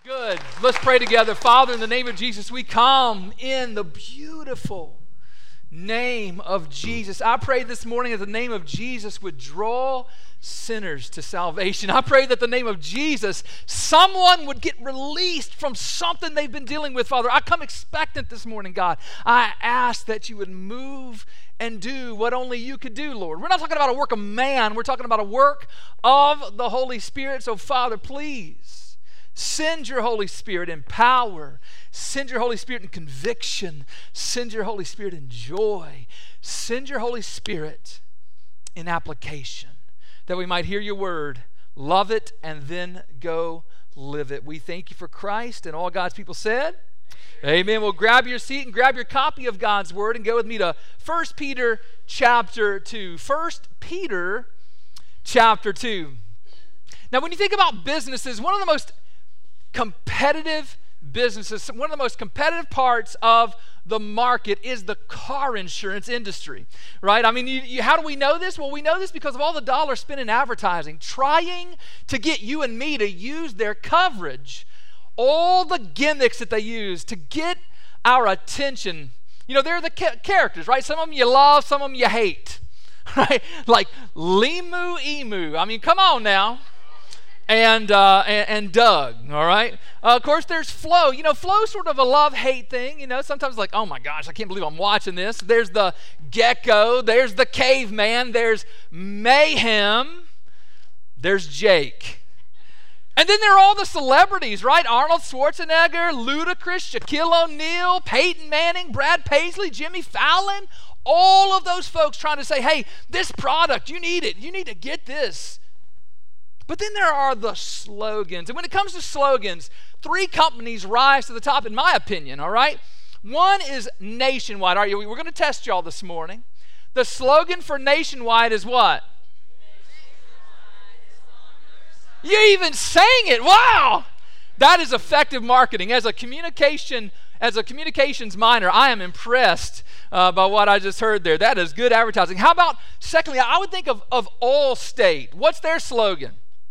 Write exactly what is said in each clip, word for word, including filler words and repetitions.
Good. Let's pray together. Father, in the name of Jesus, we come in the beautiful name of Jesus. I pray this morning that the name of Jesus would draw sinners to salvation. I pray that the name of Jesus, someone would get released from something they've been dealing with, Father. I come expectant this morning, God. I ask that you would move and do what only you could do, Lord. We're not talking about a work of man. We're talking about a work of the Holy Spirit. So, Father, please, send your Holy Spirit in power. Send your Holy Spirit in conviction. Send your Holy Spirit in joy. Send your Holy Spirit in application, that we might hear your word, love it, and then go live it. We thank you for Christ, and all God's people said, amen. Amen. Well, grab your seat and grab your copy of God's word and go with me to First Peter chapter two. First Peter chapter two. Now, when you think about businesses, one of the most competitive businesses, one of the most competitive parts of the market is the car insurance industry, right? I mean, you, you, how do we know this? Well, we know this because of all the dollars spent in advertising, trying to get you and me to use their coverage, all the gimmicks that they use to get our attention. You know, they're the ca- characters, right? Some of them you love, some of them you hate, right? Like Limu Emu. I mean, come on now. And, uh, and and Doug, all right? Uh, of course, there's Flo. You know, Flo's sort of a love-hate thing. You know, sometimes like, oh my gosh, I can't believe I'm watching this. There's the Gecko. There's the Caveman. There's Mayhem. There's Jake. And then there are all the celebrities, right? Arnold Schwarzenegger, Ludacris, Shaquille O'Neal, Peyton Manning, Brad Paisley, Jimmy Fallon. All of those folks trying to say, hey, this product, you need it. You need to get this. But then there are the slogans. And when it comes to slogans, three companies rise to the top, in my opinion, all right? One is Nationwide. All right, we're going to test y'all this morning. The slogan for Nationwide is what? You even sang it. Wow! That is effective marketing. As a communication, as a communications minor, I am impressed uh, by what I just heard there. That is good advertising. How about, secondly, I would think of, of Allstate. What's their slogan?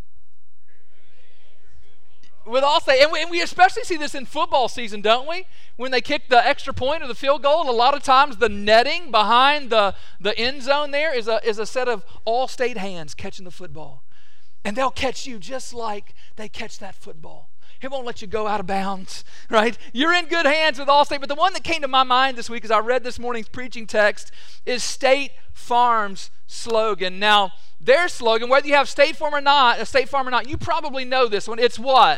With Allstate, and we, and we especially see this in football season, don't we? When they kick the extra point or the field goal, a lot of times the netting behind the, the end zone there is a, is a set of Allstate hands catching the football. And they'll catch you just like they catch that football. It won't let you go out of bounds, right? You're in good hands with Allstate. But the one that came to my mind this week as I read this morning's preaching text is State Farm's slogan. Now, their slogan, whether you have State Farm or not, a State Farm or not, you probably know this one. It's what?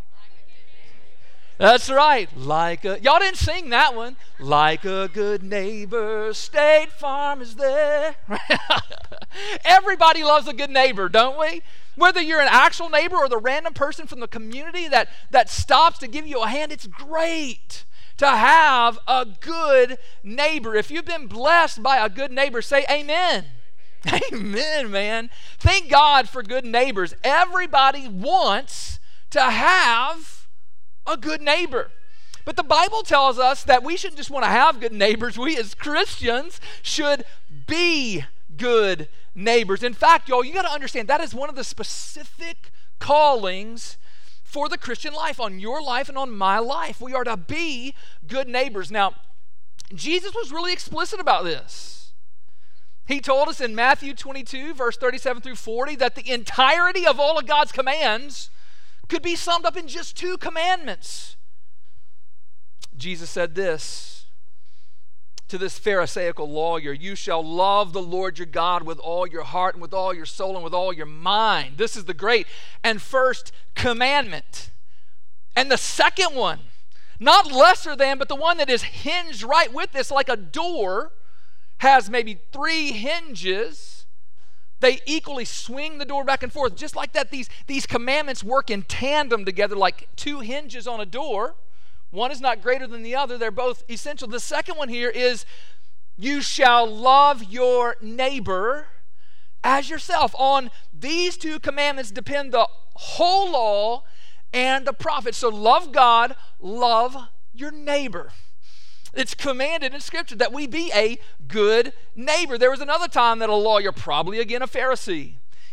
That's right. Like a, y'all didn't sing that one. Like a good neighbor, State Farm is there. Everybody loves a good neighbor, don't we? Whether you're an actual neighbor or the random person from the community that, that stops to give you a hand, it's great to have a good neighbor. If you've been blessed by a good neighbor, say amen. Amen, man. Thank God for good neighbors. Everybody wants to have a good neighbor. But the Bible tells us that we shouldn't just want to have good neighbors. We as Christians should be good neighbors. In fact, y'all, you got to understand that is one of the specific callings for the Christian life, on your life and on my life. We are to be good neighbors. Now, Jesus was really explicit about this. He told us in Matthew twenty-two, verse thirty-seven through forty, that the entirety of all of God's commands could be summed up in just two commandments. Jesus said this to this Pharisaical lawyer: you shall love the Lord your God with all your heart and with all your soul and with all your mind. This is the great and first commandment. And the second one, not lesser than, but the one that is hinged right with this, like a door, has maybe three hinges. They equally swing the door back and forth. Just like that, these, these commandments work in tandem together like two hinges on a door. One is not greater than the other. They're both essential. The second one here is, you shall love your neighbor as yourself. On these two commandments depend the whole law and the prophets. So love God, love your neighbor. It's commanded in Scripture that we be a good neighbor. There was another time that a lawyer, probably again a Pharisee,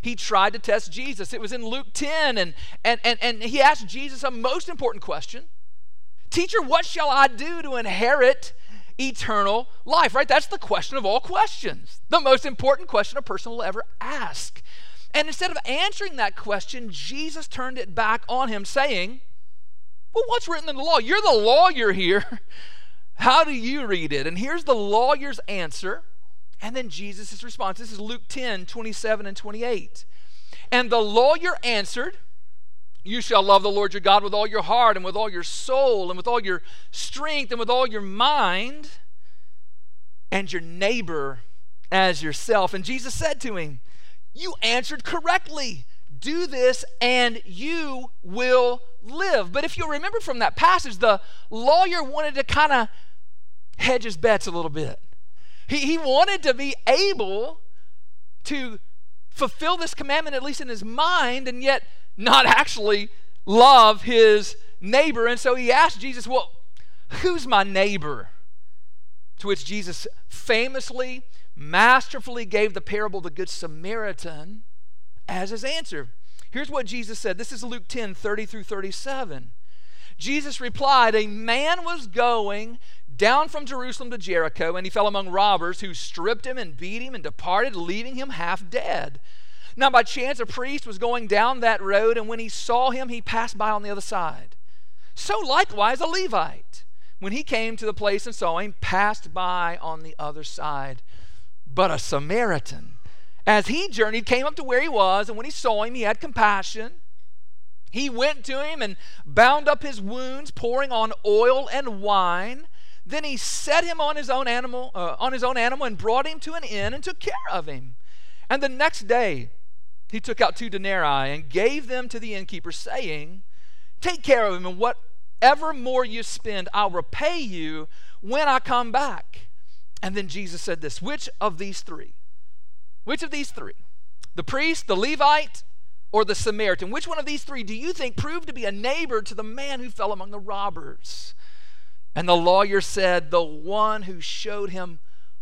he tried to test Jesus. It was in Luke ten, and, and, and, and he asked Jesus a most important question. Teacher, what shall I do to inherit eternal life? Right? That's the question of all questions. The most important question a person will ever ask. And instead of answering that question, Jesus turned it back on him, saying, well, what's written in the law? You're the lawyer here. How do you read it? And here's the lawyer's answer, and then Jesus' response. This is Luke ten, twenty-seven and twenty-eight. And the lawyer answered, you shall love the Lord your God with all your heart and with all your soul and with all your strength and with all your mind, and your neighbor as yourself. And Jesus said to him, you answered correctly. Do this and you will live. But if you'll remember from that passage, the lawyer wanted to kind of hedge his bets a little bit. He, he wanted to be able to fulfill this commandment, at least in his mind, and yet not actually love his neighbor. And so he asked Jesus, well, who's my neighbor? To which Jesus famously, masterfully gave the parable of the Good Samaritan as his answer. Here's what Jesus said. This is Luke ten, thirty through thirty-seven. Jesus replied, a man was going down from Jerusalem to Jericho, and he fell among robbers who stripped him and beat him and departed, leaving him half dead. Now by chance a priest was going down that road, and when he saw him, he passed by on the other side. So likewise a Levite, when he came to the place and saw him, passed by on the other side. But a Samaritan, as he journeyed, came up to where he was, and when he saw him, he had compassion. He went to him and bound up his wounds, pouring on oil and wine. Then he set him on his own animal, uh, on his own animal, and brought him to an inn and took care of him. And the next day he took out two denarii and gave them to the innkeeper, saying, take care of him, and whatever more you spend, I'll repay you when I come back. And then Jesus said this, which of these three? Which of these three? The priest, the Levite, or the Samaritan? Which one of these three do you think proved to be a neighbor to the man who fell among the robbers? And the lawyer said, the one who showed him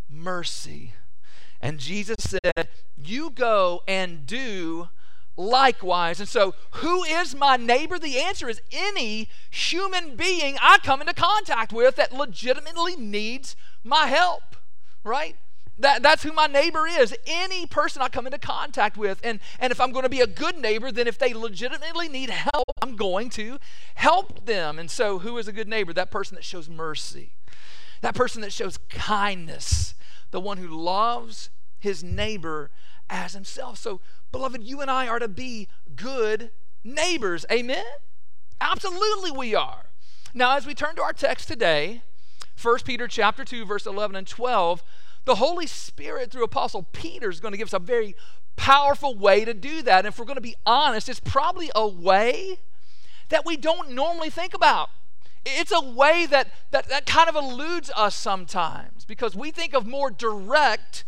mercy. And Jesus said, you go and do likewise. And so, who is my neighbor? The answer is any human being I come into contact with that legitimately needs my help, right? That, that's who my neighbor is. Any person I come into contact with. And, and if I'm going to be a good neighbor, then if they legitimately need help, I'm going to help them. And so who is a good neighbor? That person that shows mercy. That person that shows kindness. The one who loves his neighbor as himself. So, beloved, you and I are to be good neighbors. Amen? Absolutely we are. Now, as we turn to our text today, First Peter chapter two, verse eleven and twelve, the Holy Spirit, through Apostle Peter, is going to give us a very powerful way to do that. And if we're going to be honest, it's probably a way that we don't normally think about. It's a way that, that, that kind of eludes us sometimes because we think of more direct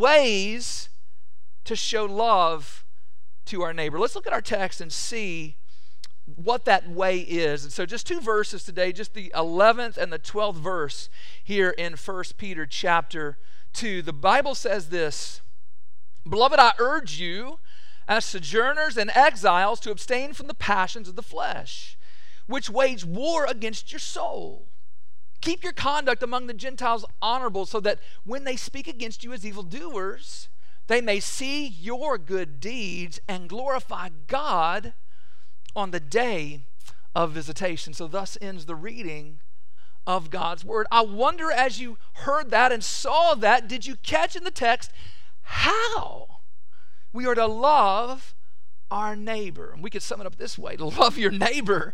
ways to show love to our neighbor. Let's look at our text and see what that way is. And so just two verses today, just the eleventh and the twelfth verse here in First Peter chapter two. The Bible says this, beloved, I urge you as sojourners and exiles to abstain from the passions of the flesh, which wage war against your soul. Keep your conduct among the Gentiles honorable, so that when they speak against you as evildoers, they may see your good deeds and glorify God on the day of visitation. So thus ends the reading of God's word. I wonder, as you heard that and saw that, did you catch in the text how we are to love our neighbor? And we could sum it up this way: to love your neighbor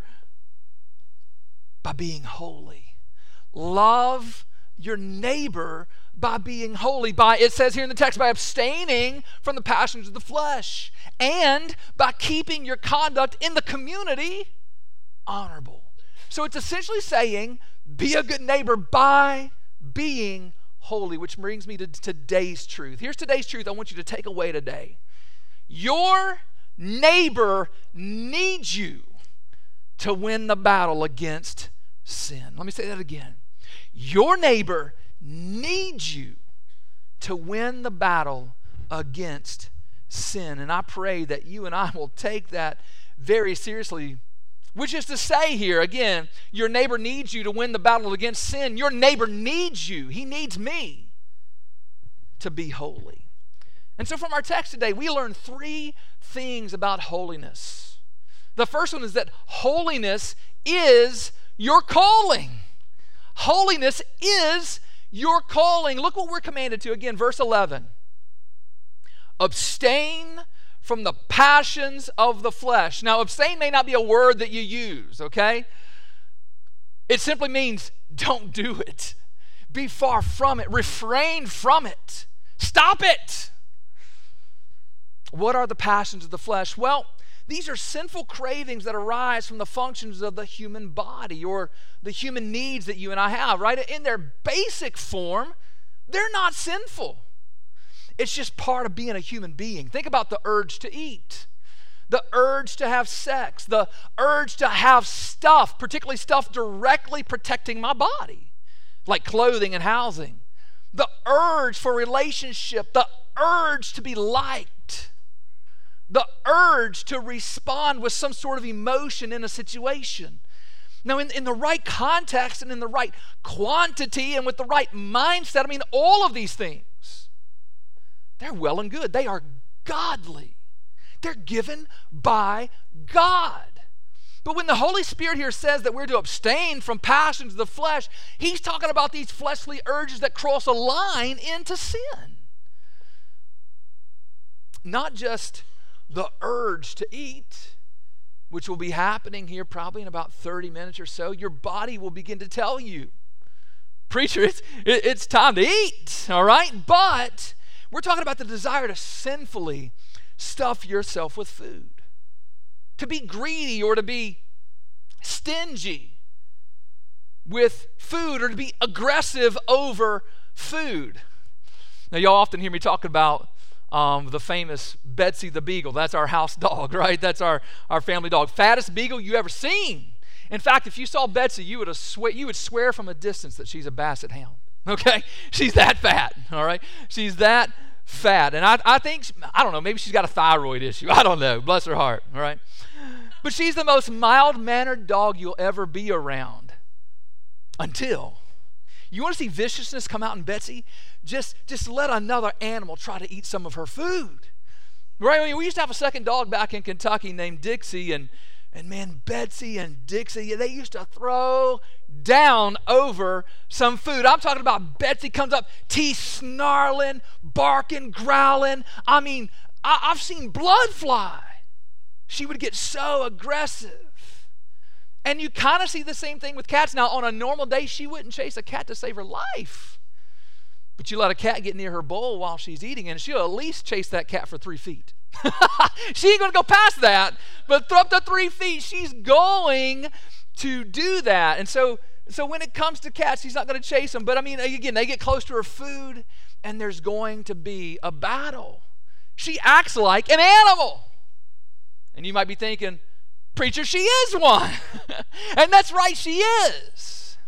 by being holy. Love your neighbor by being holy. By, it says here in the text, by abstaining from the passions of the flesh, and by keeping your conduct in the community honorable. So it's essentially saying, be a good neighbor by being holy, which brings me to today's truth. Here's today's truth I want you to take away today. Your neighbor needs you to win the battle against sin. Let me say that again. Your neighbor needs you to win the battle against sin. And I pray that you and I will take that very seriously. Which is to say here, again, your neighbor needs you to win the battle against sin. Your neighbor needs you. He needs me to be holy. And so from our text today, we learn three things about holiness. The first one is that holiness is your calling. Holiness is your calling. Look what we're commanded to. Again, verse eleven. Abstain from the passions of the flesh. Now, abstain may not be a word that you use, okay? It simply means don't do it. Be far from it. Refrain from it. Stop it. What are the passions of the flesh? Well, these are sinful cravings that arise from the functions of the human body or the human needs that you and I have, right? In their basic form, they're not sinful. It's just part of being a human being. Think about the urge to eat, the urge to have sex, the urge to have stuff, particularly stuff directly protecting my body, like clothing and housing, the urge for relationship, the urge to be liked, the urge to respond with some sort of emotion in a situation. Now, in, in the right context and in the right quantity and with the right mindset, I mean, all of these things, they're well and good. They are godly. They're given by God. But when the Holy Spirit here says that we're to abstain from passions of the flesh, he's talking about these fleshly urges that cross a line into sin. Not just the urge to eat, which will be happening here probably in about thirty minutes or so. Your body will begin to tell you, preacher, it's, it, it's time to eat, all right? But we're talking about the desire to sinfully stuff yourself with food, to be greedy or to be stingy with food or to be aggressive over food. Now, y'all often hear me talk about um, the famous Betsy the Beagle. That's our house dog, right? That's our, our family dog. Fattest beagle you ever seen. In fact, if you saw Betsy, you would, swear, you would swear from a distance that she's a basset hound. Okay? She's that fat, all right? She's that fat. And I, I think, I don't know, maybe she's got a thyroid issue. I don't know. Bless her heart, all right? But she's the most mild-mannered dog you'll ever be around until you want to see viciousness come out in Betsy? Just, just let another animal try to eat some of her food. Right? I mean, we used to have a second dog back in Kentucky named Dixie, and And man, Betsy and Dixie, they used to throw down over some food. I'm talking about Betsy comes up, teeth snarling, barking, growling. I mean, I, I've seen blood fly. She would get so aggressive. And you kind of see the same thing with cats. Now, on a normal day, she wouldn't chase a cat to save her life. But you let a cat get near her bowl while she's eating, and she'll at least chase that cat for three feet. She ain't going to go past that, but up to three feet, she's going to do that. And so, so when it comes to cats, he's not going to chase them. But I mean, again, they get close to her food, and there's going to be a battle. She acts like an animal. And you might be thinking, preacher, she is one. And that's right, she is.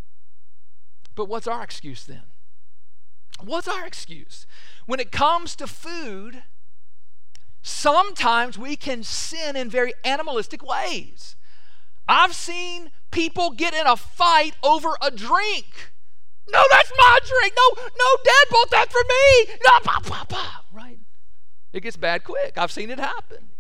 But what's our excuse then? What's our excuse? When it comes to food, sometimes we can sin in very animalistic ways. I've seen people get in a fight over a drink. No, that's my drink. No, no, Dad bought that for me. No, bah, bah, bah. Right? It gets bad quick. I've seen it happen.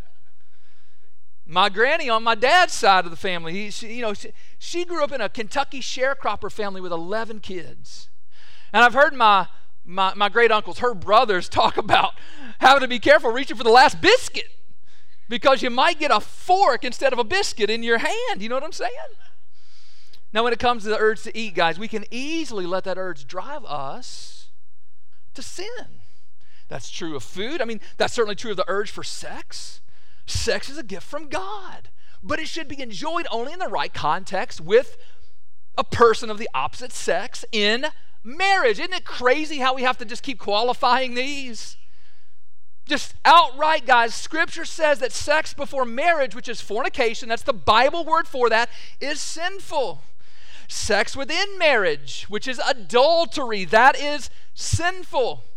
My granny on my dad's side of the family, he, she, you know, she, she grew up in a Kentucky sharecropper family with eleven kids. And I've heard my My, my great uncles, her brothers, talk about having to be careful reaching for the last biscuit because you might get a fork instead of a biscuit in your hand. You know what I'm saying? Now, when it comes to the urge to eat, guys, we can easily let that urge drive us to sin. That's true of food. I mean, that's certainly true of the urge for sex. Sex is a gift from God, but it should be enjoyed only in the right context with a person of the opposite sex in marriage. Isn't it crazy how we have to just keep qualifying these? Just outright, guys, Scripture says that sex before marriage, which is fornication, that's the Bible word for that, is sinful. Sex within marriage, which is adultery, that is sinful.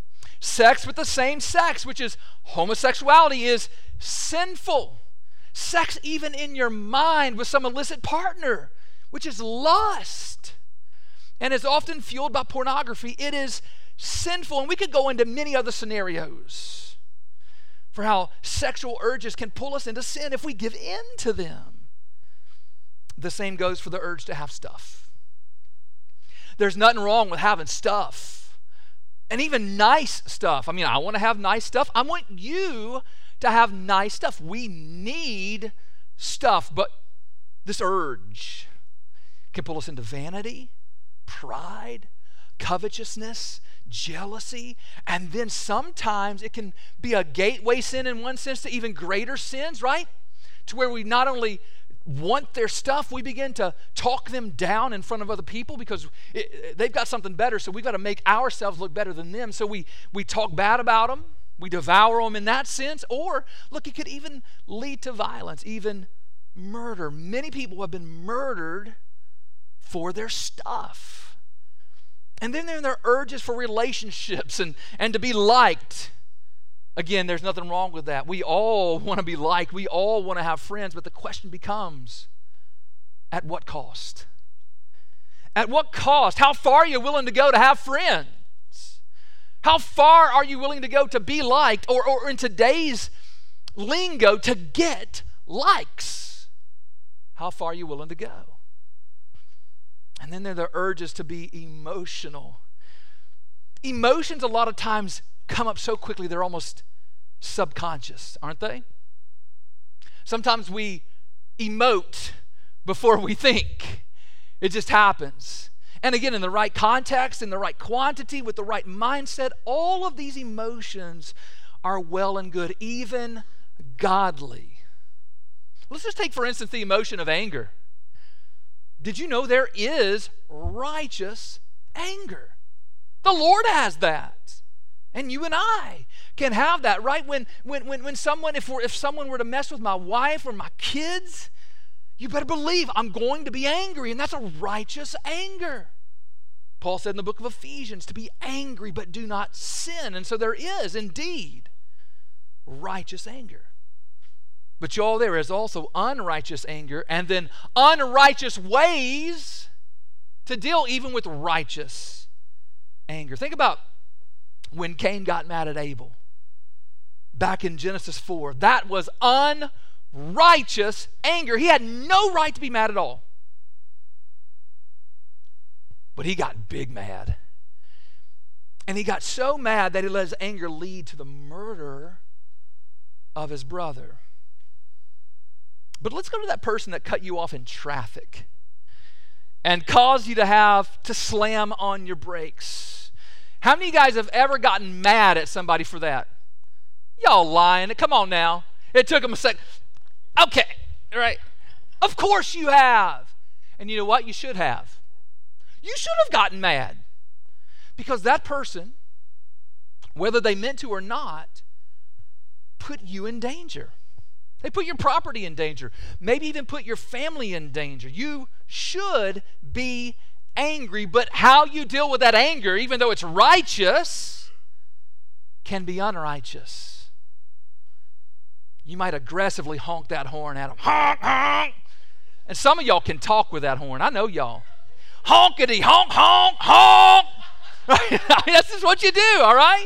Sex with the same sex, which is homosexuality, is sinful. Sex even in your mind with some illicit partner, which is lust, and is often fueled by pornography. It is sinful. And we could go into many other scenarios for how sexual urges can pull us into sin if we give in to them. The same goes for the urge to have stuff. There's nothing wrong with having stuff, and even nice stuff. I mean, I want to have nice stuff. I want you to have nice stuff. We need stuff, but this urge can pull us into vanity, pride, covetousness, jealousy, and then sometimes it can be a gateway sin in one sense to even greater sins, right? To where we not only want their stuff, we begin to talk them down in front of other people because it, they've got something better, so we've got to make ourselves look better than them. So we, we talk bad about them, we devour them in that sense, or look, it could even lead to violence, even murder. Many people have been murdered for their stuff. And then there are their urges for relationships and, and to be liked. Again, there's nothing wrong with that. We all want to be liked. We all want to have friends. But the question becomes, at what cost? At what cost? How far are you willing to go to have friends? How far are you willing to go to be liked? Or, or in today's lingo, to get likes? How far are you willing to go? And then there are the urges to be emotional. Emotions a lot of times come up so quickly they're almost subconscious, aren't they? Sometimes we emote before we think. It just happens. And again, in the right context, in the right quantity, with the right mindset, all of these emotions are well and good, even godly. Let's just take, for instance, the emotion of anger. Did you know there is righteous anger? The Lord has that. And you and I can have that, right? When when when, when someone, if we're, if someone were to mess with my wife or my kids, you better believe I'm going to be angry, and that's a righteous anger. Paul said in the book of Ephesians to be angry but do not sin. And so there is indeed righteous anger. But y'all, there is also unrighteous anger, and then unrighteous ways to deal even with righteous anger. Think about when Cain got mad at Abel back in Genesis four. That was unrighteous anger. He had no right to be mad at all. But he got big mad. And he got so mad that he let his anger lead to the murder of his brother. But let's go to that person that cut you off in traffic and caused you to have to slam on your brakes. How many of you guys have ever gotten mad at somebody for that? Y'all lying. Come on now. It took them a sec. Okay, all right. Of course you have. And you know what? You should have. You should have gotten mad. Because that person, whether they meant to or not, put you in danger. They put your property in danger. Maybe even put your family in danger. You should be angry, but how you deal with that anger, even though it's righteous, can be unrighteous. You might aggressively honk that horn at them. Honk, honk. And some of y'all can talk with that horn. I know y'all. Honkity, honk, honk, honk. Right? That's just what you do, all right?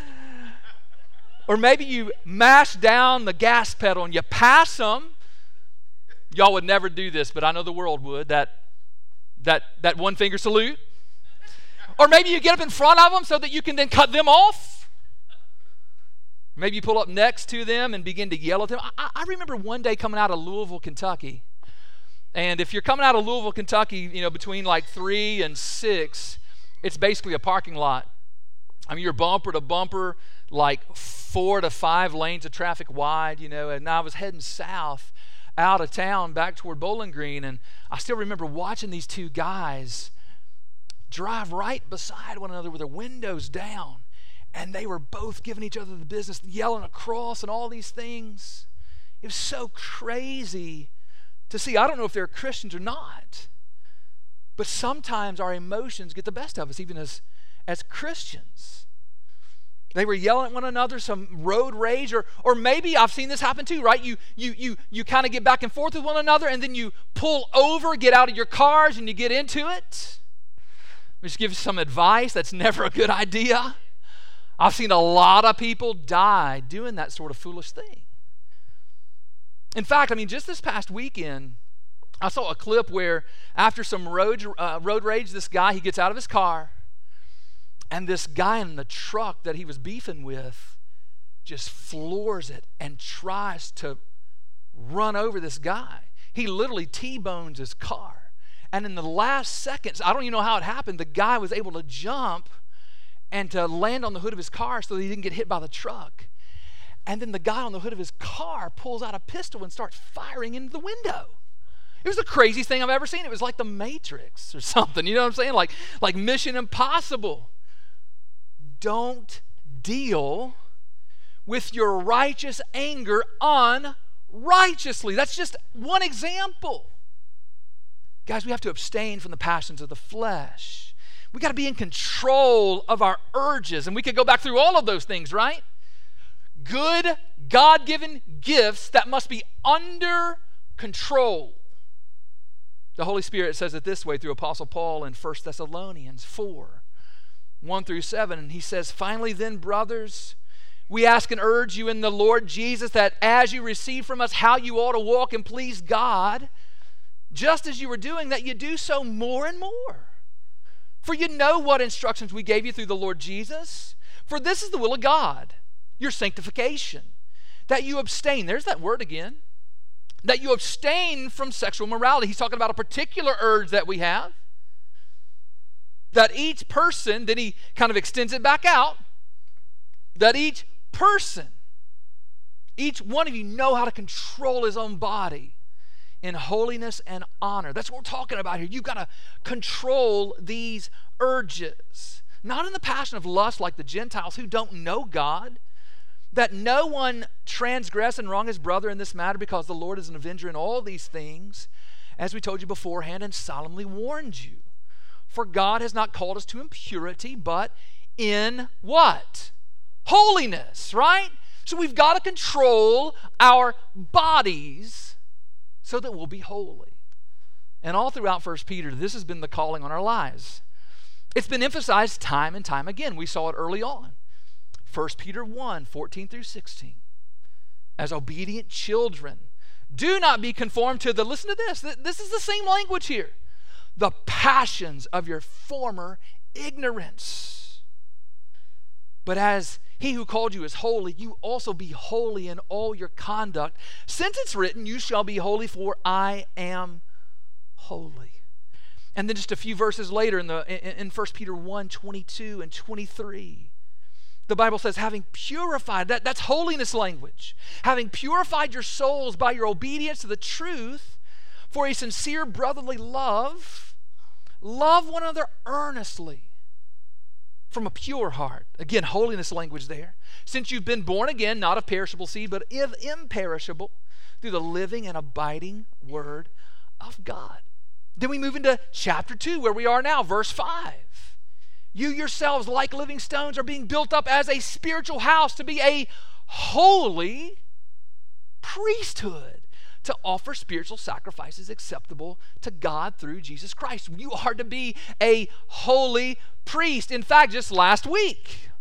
Or maybe you mash down the gas pedal and you pass them. Y'all would never do this, but I know the world would. That, that, that one finger salute. Or maybe you get up in front of them so that you can then cut them off. Maybe you pull up next to them and begin to yell at them. I, I remember one day coming out of Louisville, Kentucky. And if you're coming out of Louisville, Kentucky, you know, between like three and six, it's basically a parking lot. I mean, you're bumper to bumper, like four to five lanes of traffic wide, you know, and I was heading south out of town back toward Bowling Green, and I still remember watching these two guys drive right beside one another with their windows down, and they were both giving each other the business, yelling across and all these things. It was so crazy to see. I don't know if they're Christians or not, but sometimes our emotions get the best of us, even as, as Christians. They were yelling at one another, some road rage, or or maybe I've seen this happen too, right? You you you you kind of get back and forth with one another, and then you pull over, get out of your cars, and you get into it. Just give you some advice. That's never a good idea. I've seen a lot of people die doing that sort of foolish thing. In fact, I mean, just this past weekend, I saw a clip where after some road uh, road rage, this guy, he gets out of his car, and this guy in the truck that he was beefing with just floors it and tries to run over this guy. He literally T-bones his car. And in the last seconds, I don't even know how it happened, the guy was able to jump and to land on the hood of his car so that he didn't get hit by the truck. And then the guy on the hood of his car pulls out a pistol and starts firing into the window. It was the craziest thing I've ever seen. It was like the Matrix or something. You know what I'm saying? Like, like Mission Impossible. Don't deal with your righteous anger unrighteously. That's just one example. Guys, we have to abstain from the passions of the flesh. We got to be in control of our urges. And we could go back through all of those things, right? Good, God-given gifts that must be under control. The Holy Spirit says it this way through Apostle Paul in First Thessalonians four, one through seven. And he says, finally then, brothers, we ask and urge you in the Lord Jesus that as you receive from us how you ought to walk and please God, just as you were doing, that you do so more and more. For you know what instructions we gave you through the Lord Jesus. For this is the will of God, your sanctification, that you abstain. There's that word again. That you abstain from sexual morality. He's talking about a particular urge that we have. That each person, then he kind of extends it back out. That each person, each one of you know how to control his own body in holiness and honor. That's what we're talking about here. You've got to control these urges. Not in the passion of lust like the Gentiles who don't know God. That no one transgress and wrong his brother in this matter, because the Lord is an avenger in all these things, as we told you beforehand and solemnly warned you. For God has not called us to impurity, but in what? Holiness, right? So we've got to control our bodies so that we'll be holy. And all throughout First Peter, this has been the calling on our lives. It's been emphasized time and time again. We saw it early on. First Peter one, fourteen through sixteen. As obedient children, do not be conformed to the, listen to this, this is the same language here, the passions of your former ignorance. But as he who called you is holy, you also be holy in all your conduct, since it's written, you shall be holy, for I am holy. And then just a few verses later in the in, in First Peter one, twenty-two and twenty-three. The Bible says, having purified, that, that's holiness language. Having purified your souls by your obedience to the truth for a sincere brotherly love, love one another earnestly from a pure heart. Again, holiness language there. Since you've been born again, not of perishable seed, but of imperishable, through the living and abiding word of God. Then we move into chapter two, where we are now, verse five. You yourselves, like living stones, are being built up as a spiritual house to be a holy priesthood, to offer spiritual sacrifices acceptable to God through Jesus Christ. You are to be a holy priest. In fact, just last week,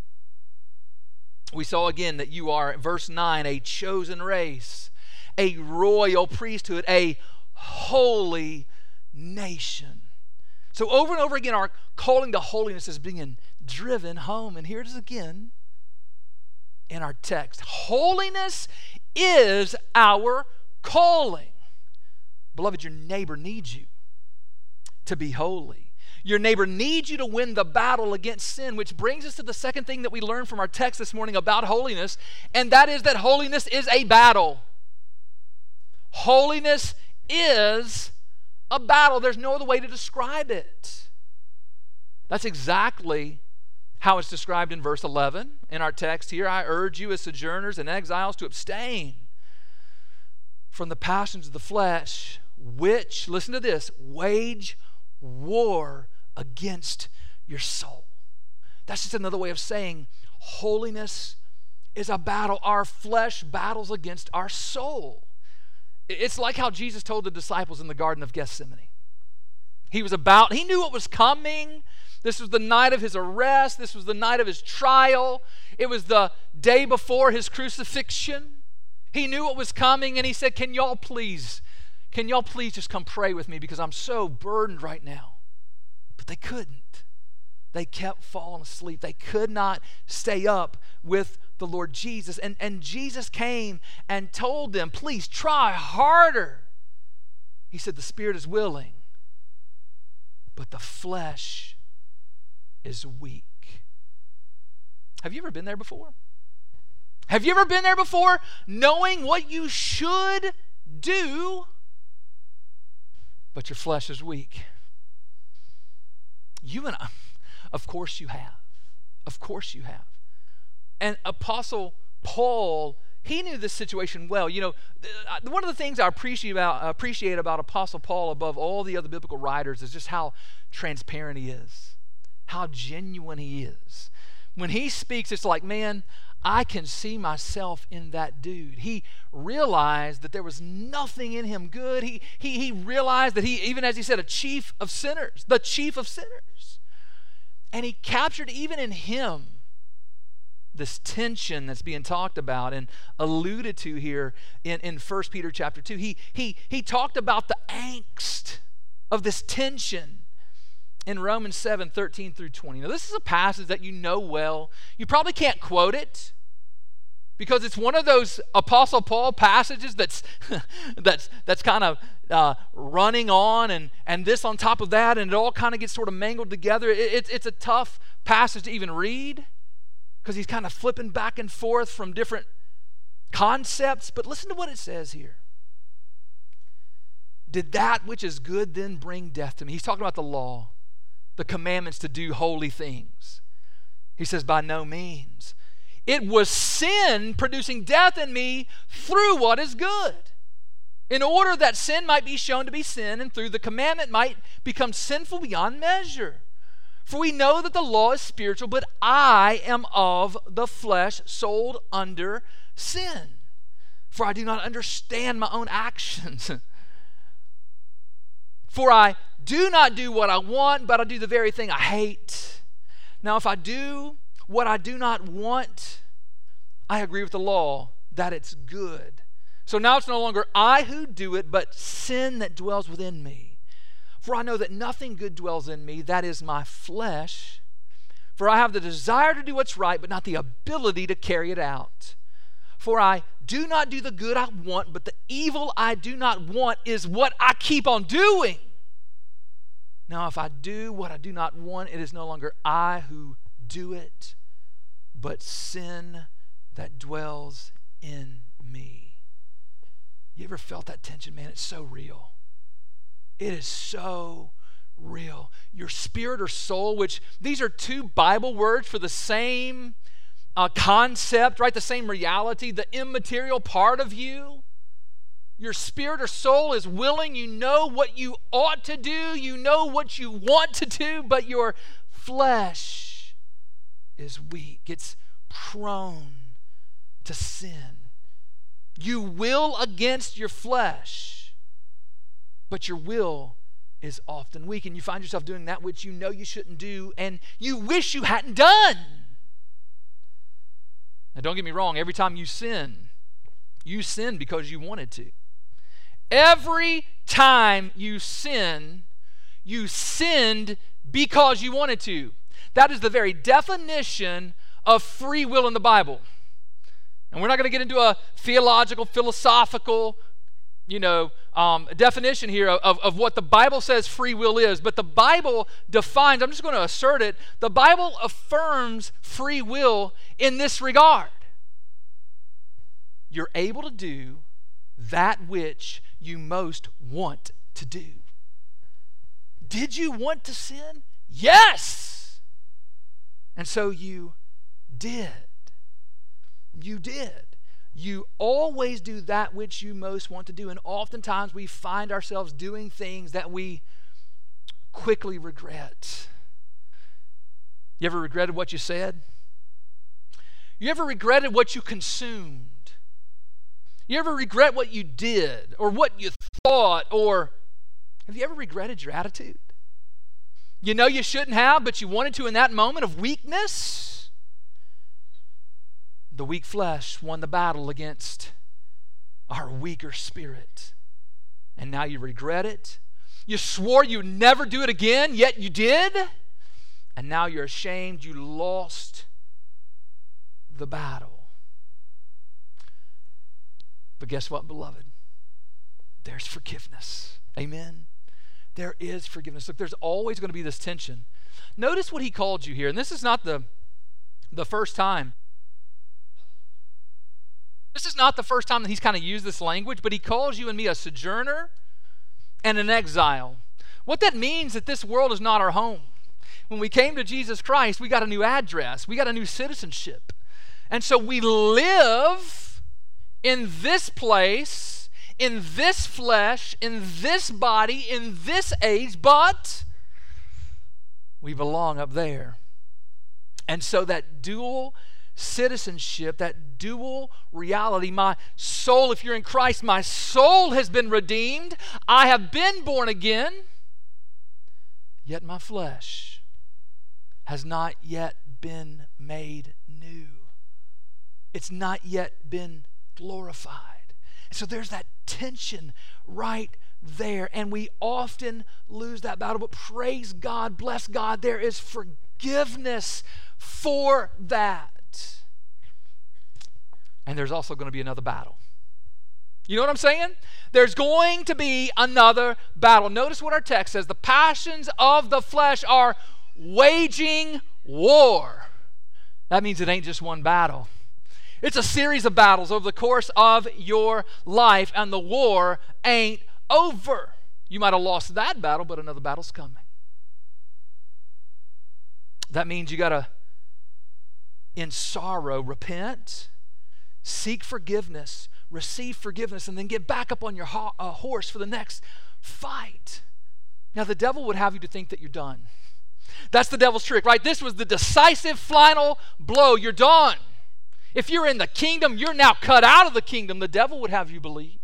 we saw again that you are, verse nine, a chosen race, a royal priesthood, a holy nation. So over and over again, our calling to holiness is being driven home. And here it is again in our text. Holiness is our calling. Beloved, your neighbor needs you to be holy. Your neighbor needs you to win the battle against sin, which brings us to the second thing that we learned from our text this morning about holiness, and that is that holiness is a battle. Holiness is a battle. There's no other way to describe it. That's exactly how it's described in verse eleven in our text here. I urge you as sojourners and exiles to abstain from the passions of the flesh, which, listen to this, wage war against your soul. That's just another way of saying holiness is a battle. Our flesh battles against our soul. It's like how Jesus told the disciples in the Garden of Gethsemane. He was about, he knew what was coming. This was the night of his arrest. This was the night of his trial. It was the day before his crucifixion. He knew what was coming, and he said, can y'all please, can y'all please just come pray with me because I'm so burdened right now. But they couldn't. They kept falling asleep. They could not stay up with the Lord Jesus. And, and Jesus came and told them, please try harder. He said, the spirit is willing, but the flesh is weak. Have you ever been there before? Have you ever been there before, knowing what you should do, but your flesh is weak? You and I, of course you have. Of course you have. And Apostle Paul, he knew this situation well. You know, one of the things I appreciate about, appreciate about Apostle Paul above all the other biblical writers is just how transparent he is, how genuine he is. When he speaks, it's like, man, I can see myself in that dude. He realized that there was nothing in him good. He, he, he realized that he, even as he said, a chief of sinners, the chief of sinners. And he captured even in him this tension that's being talked about and alluded to here in, in First Peter chapter two. He, he, he talked about the angst of this tension in Romans seven, thirteen through twenty. Now, this is a passage that you know well. You probably can't quote it because it's one of those Apostle Paul passages that's that's that's kind of uh, running on and, and this on top of that, and it all kind of gets sort of mangled together. It, it, it's a tough passage to even read because he's kind of flipping back and forth from different concepts. But listen to what it says here. Did that which is good then bring death to me? He's talking about the law, the commandments to do holy things. He says, by no means. It was sin producing death in me through what is good, in order that sin might be shown to be sin, and through the commandment might become sinful beyond measure. For we know that the law is spiritual, but I am of the flesh, sold under sin. For I do not understand my own actions. For I do not do what I want, but I do the very thing I hate. Now, if I do what I do not want, I agree with the law that it's good. So now it's no longer I who do it, but sin that dwells within me. For I know that nothing good dwells in me, that is my flesh. For I have the desire to do what's right, but not the ability to carry it out. For I do not do the good I want, but the evil I do not want is what I keep on doing. Now, if I do what I do not want, it is no longer I who do it, but sin that dwells in me. You ever felt that tension, man? It's so real. It is so real. Your spirit or soul, which these are two Bible words for the same uh, concept, right? The same reality, the immaterial part of you. Your spirit or soul is willing. You know what you ought to do. You know what you want to do, but your flesh is weak. It's prone to sin. You will against your flesh, but your will is often weak, and you find yourself doing that which you know you shouldn't do, and you wish you hadn't done. Now, don't get me wrong. Every time you sin, you sin because you wanted to. Every time you sin, you sinned because you wanted to. That is the very definition of free will in the Bible. And we're not going to get into a theological, philosophical, you know, um, definition here of, of what the Bible says free will is. But the Bible defines, I'm just going to assert it, the Bible affirms free will in this regard. You're able to do that which you most want to do. Did you want to sin? Yes! And so you did. You did. You always do that which you most want to do. And oftentimes we find ourselves doing things that we quickly regret. You ever regretted what you said? You ever regretted what you consumed? You ever regret what you did or what you thought? Or have you ever regretted your attitude? You know you shouldn't have, but you wanted to in that moment of weakness? The weak flesh won the battle against our weaker spirit. And now you regret it. You swore you'd never do it again, yet you did. And now you're ashamed you lost the battle. But guess what, beloved? There's forgiveness. Amen? There is forgiveness. Look, there's always going to be this tension. Notice what he called you here. And this is not the, the first time. This is not the first time that he's kind of used this language, but he calls you and me a sojourner and an exile. What that means is that this world is not our home. When we came to Jesus Christ, we got a new address. We got a new citizenship. And so we live in this place, in this flesh, in this body, in this age, but we belong up there. And so that dual citizenship, that dual reality, my soul, if you're in Christ, my soul has been redeemed. I have been born again, yet my flesh has not yet been made new. It's not yet been glorified. And so there's that tension right there, and we often lose that battle, but praise God, bless God, there is forgiveness for that. And there's also going to be another battle. You know what I'm saying? There's going to be another battle. Notice what our text says. The passions of the flesh are waging war. That means it ain't just one battle. It's a series of battles over the course of your life, and the war ain't over. You might have lost that battle, but another battle's coming. That means you got to, in sorrow, repent, seek forgiveness, receive forgiveness, and then get back up on your ho- uh, horse for the next fight. Now, the devil would have you to think that you're done. That's the devil's trick, right? This was the decisive final blow. You're done. If you're in the kingdom, you're now cut out of the kingdom. The devil would have you believe.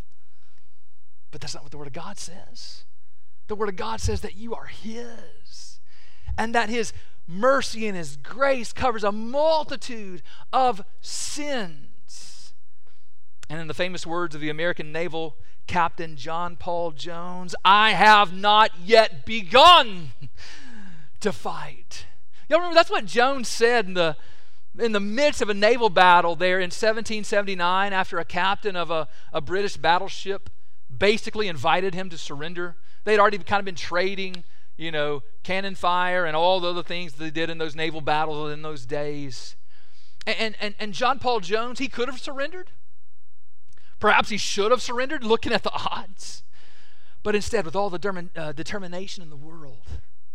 But that's not what the Word of God says. The Word of God says that you are His, and that His mercy and His grace covers a multitude of sins. And in the famous words of the American naval captain John Paul Jones, I have not yet begun to fight. Y'all remember that's what Jones said in the in the midst of a naval battle there in seventeen seventy-nine, after a captain of a, a British battleship basically invited him to surrender. They'd already kind of been trading, you know, cannon fire and all the other things they did in those naval battles in those days. And, and, and John Paul Jones, he could have surrendered. Perhaps he should have surrendered looking at the odds. But instead, with all the dermin, uh, determination in the world,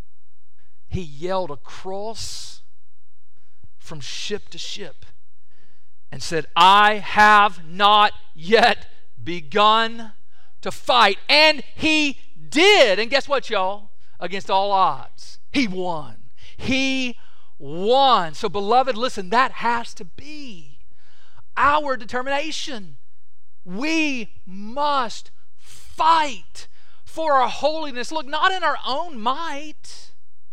he yelled across from ship to ship and said, I have not yet begun to fight. And he did. And guess what, y'all? Against all odds, he won. He won. So, beloved, listen, that has to be our determination. We must fight for our holiness. Look, not in our own might,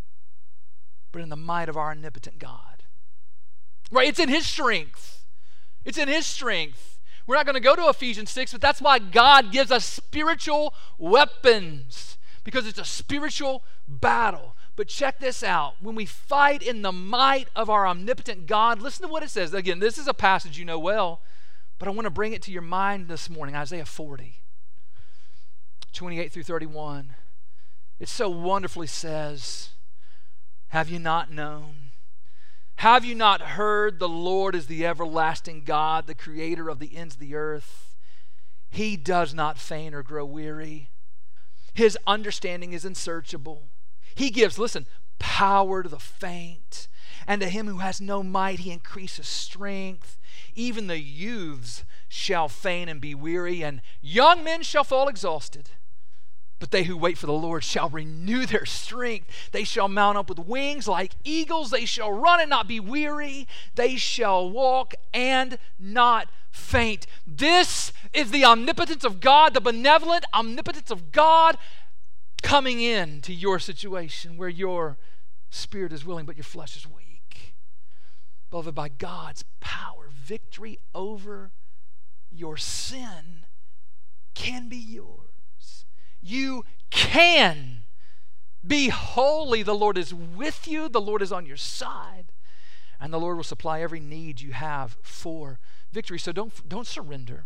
but in the might of our omnipotent God. Right? It's in His strength. It's in His strength. We're not going to go to Ephesians six, but that's why God gives us spiritual weapons, because it's a spiritual battle. But check this out. When we fight in the might of our omnipotent God, listen to what it says. Again, this is a passage you know well, but I want to bring it to your mind this morning. Isaiah forty, twenty-eight through thirty-one. It so wonderfully says, have you not known? Have you not heard? The Lord is the everlasting God, the creator of the ends of the earth. He does not faint or grow weary. His understanding is unsearchable. He gives, listen, power to the faint, and to him who has no might he increases strength. Even the youths shall faint and be weary, and young men shall fall exhausted. But they who wait for the Lord shall renew their strength. They shall mount up with wings like eagles. They shall run and not be weary. They shall walk and not faint. This is the omnipotence of God, the benevolent omnipotence of God coming in to your situation where your spirit is willing but your flesh is weak. Beloved, by God's power, victory over your sin can be yours. You can be holy. The Lord is with you. The Lord is on your side. And the Lord will supply every need you have for victory. So don't, don't surrender.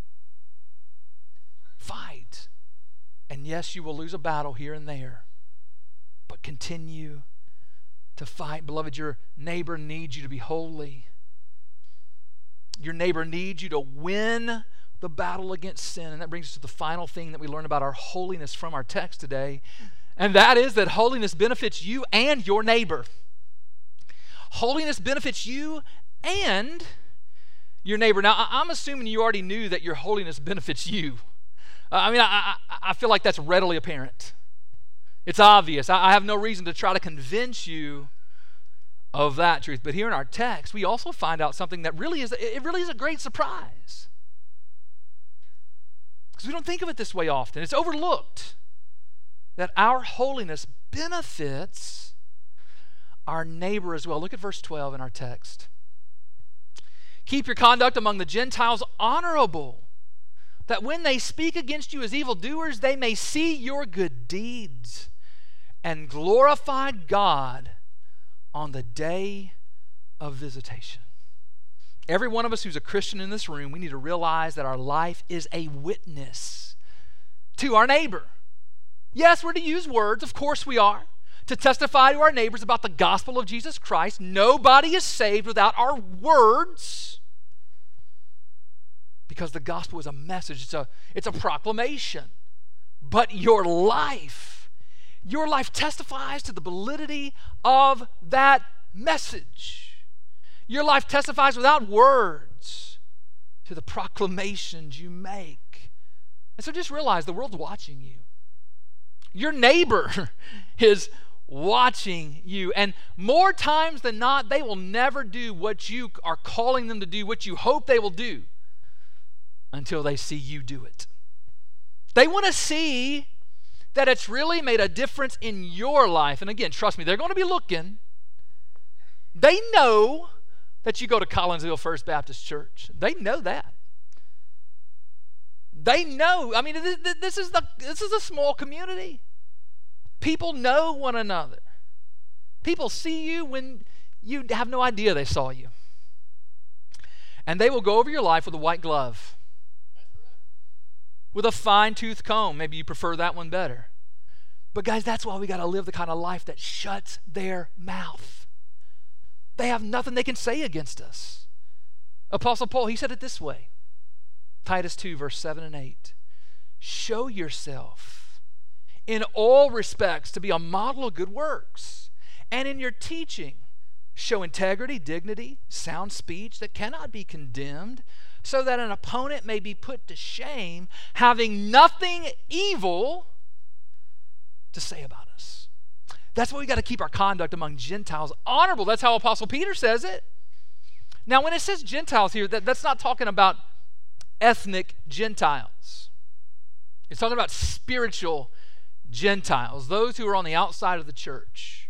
Fight. And yes, you will lose a battle here and there. But continue to fight. Beloved, your neighbor needs you to be holy. Your neighbor needs you to win the battle against sin. And that brings us to the final thing that we learn about our holiness from our text today. And that is that holiness benefits you and your neighbor. Holiness benefits you and your neighbor. Now, I'm assuming you already knew that your holiness benefits you. Uh, I mean, I, I, I feel like that's readily apparent. It's obvious. I, I have no reason to try to convince you of that truth. But here in our text, we also find out something that really is, it really is a great surprise. Because we don't think of it this way often. It's overlooked that our holiness benefits our neighbor as well. Look at verse twelve in our text. Keep your conduct among the Gentiles honorable, that when they speak against you as evildoers, they may see your good deeds and glorify God on the day of visitation. Every one of us who's a Christian in this room, we need to realize that our life is a witness to our neighbor. Yes, we're to use words, of course we are, to testify to our neighbors about the gospel of Jesus Christ. Nobody is saved without our words, because the gospel is a message, it's a, it's a proclamation. But your life, your life testifies to the validity of that message. Your life testifies without words to the proclamations you make. And so just realize the world's watching you. Your neighbor is watching you. And more times than not, they will never do what you are calling them to do, what you hope they will do, until they see you do it. They want to see that it's really made a difference in your life. And again, trust me, they're going to be looking. They know that you go to Collinsville First Baptist Church. They know that. They know. I mean, this is the this is a small community. People know one another. People see you when you have no idea they saw you. And they will go over your life with a white glove, with a fine-tooth comb. Maybe you prefer that one better. But guys, that's why we got to live the kind of life that shuts their mouth. They have nothing they can say against us. Apostle Paul, he said it this way. Titus two, verse seven and eight. Show yourself in all respects to be a model of good works, and in your teaching show integrity, dignity, sound speech that cannot be condemned, so that an opponent may be put to shame, having nothing evil to say about us. That's why we got to keep our conduct among Gentiles honorable. That's how Apostle Peter says it. Now, when it says Gentiles here, that, that's not talking about ethnic Gentiles. It's talking about spiritual Gentiles, those who are on the outside of the church.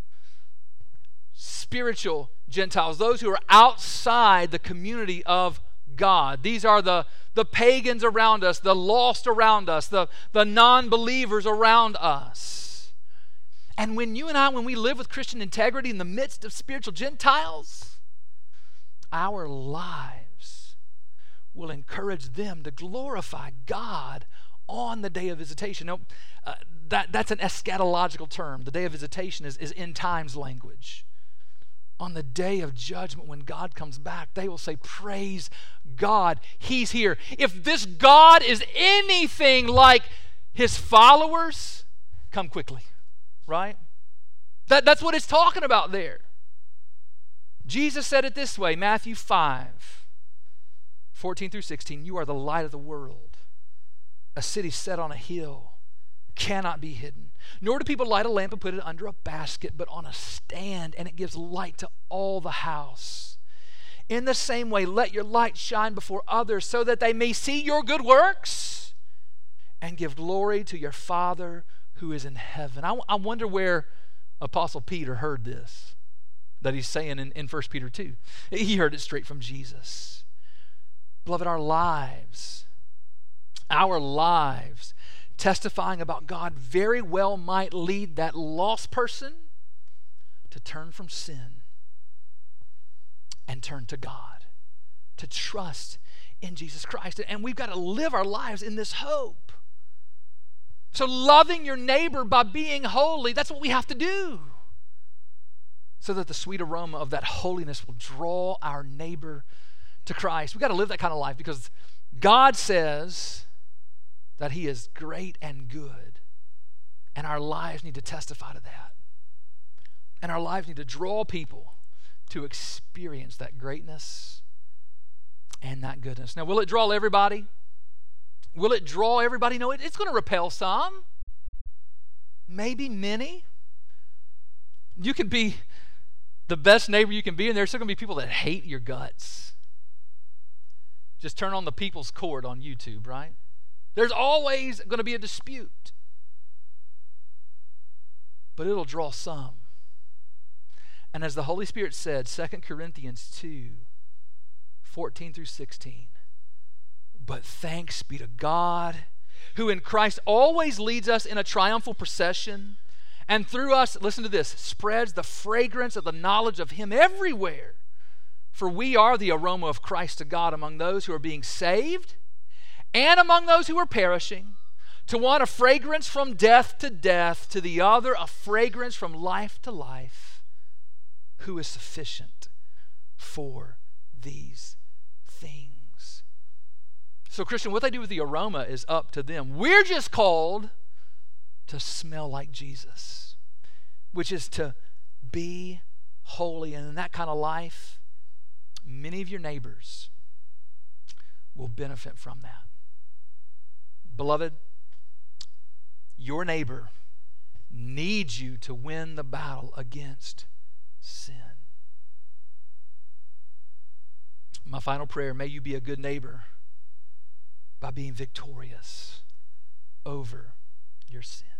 Spiritual Gentiles, those who are outside the community of God. These are the, the pagans around us, the lost around us, the, the non-believers around us. And when you and I, when we live with Christian integrity in the midst of spiritual Gentiles, our lives will encourage them to glorify God on the day of visitation. Now, uh, that, that's an eschatological term. The day of visitation is, is end times language. On the day of judgment, when God comes back, they will say, praise God, He's here. If this God is anything like His followers, come quickly. Right? That, that's what it's talking about there. Jesus said it this way, Matthew five, fourteen through sixteen. You are the light of the world. A city set on a hill cannot be hidden. Nor do people light a lamp and put it under a basket, but on a stand, and it gives light to all the house. In the same way, let your light shine before others so that they may see your good works and give glory to your Father who is in heaven. I, I wonder where Apostle Peter heard this, that he's saying in, in First Peter two. He heard it straight from Jesus. Beloved, our lives, our lives testifying about God very well might lead that lost person to turn from sin and turn to God, to trust in Jesus Christ. And we've got to live our lives in this hope. So loving your neighbor by being holy, that's what we have to do, so that the sweet aroma of that holiness will draw our neighbor to Christ. We've got to live that kind of life because God says that he is great and good, and our lives need to testify to that. And our lives need to draw people to experience that greatness and that goodness. Now, will it draw everybody? Will it draw everybody? No, it, it's going to repel some. Maybe many. You can be the best neighbor you can be, and there's still going to be people that hate your guts. Just turn on the People's Court on YouTube, right? There's always going to be a dispute. But it'll draw some. And as the Holy Spirit said, Second Corinthians two, fourteen through sixteen, but thanks be to God, who in Christ always leads us in a triumphal procession, and through us, listen to this, spreads the fragrance of the knowledge of him everywhere. For we are the aroma of Christ to God among those who are being saved and among those who are perishing. To one a fragrance from death to death, to the other a fragrance from life to life. Who is sufficient for these things? So, Christian, what they do with the aroma is up to them. We're just called to smell like Jesus, which is to be holy. And in that kind of life, many of your neighbors will benefit from that. Beloved, your neighbor needs you to win the battle against sin. My final prayer, may you be a good neighbor by being victorious over your sin.